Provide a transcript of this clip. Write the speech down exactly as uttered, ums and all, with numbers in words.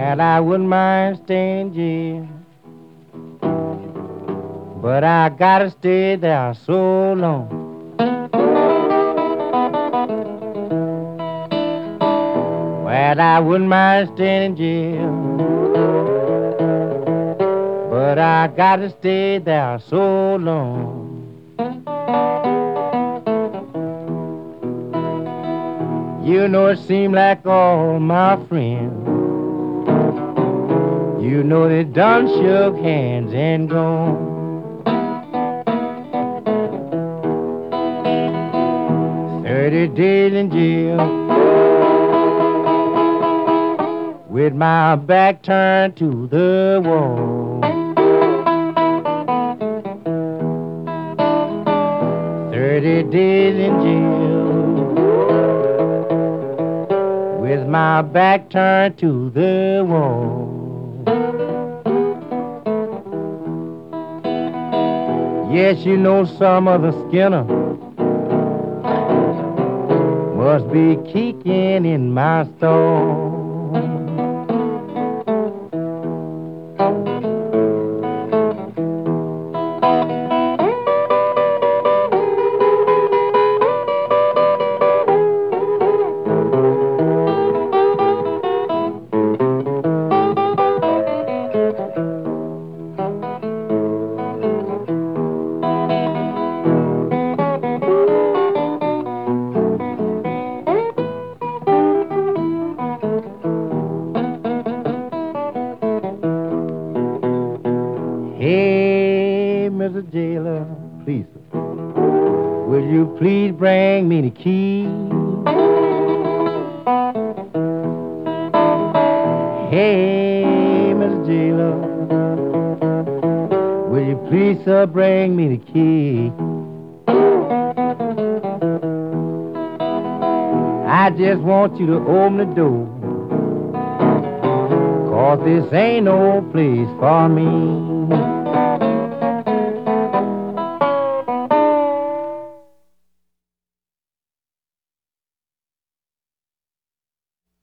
Well, I wouldn't mind staying in jail, but I gotta stay there so long. Well, I wouldn't mind staying in jail, but I gotta stay there so long. You know it seemed like all my friends, you know they done shook hands and gone. Thirty days in jail, with my back turned to the wall. Thirty days in jail, with my back turned to the wall. Yes, you know some of the Skinner must be kicking in my stall. Hey, Mister Jailer, please, will you please bring me the key? Hey, Mister Jailer, will you please, sir, bring me the key? I just want you to open the door, 'cause this ain't no place for me.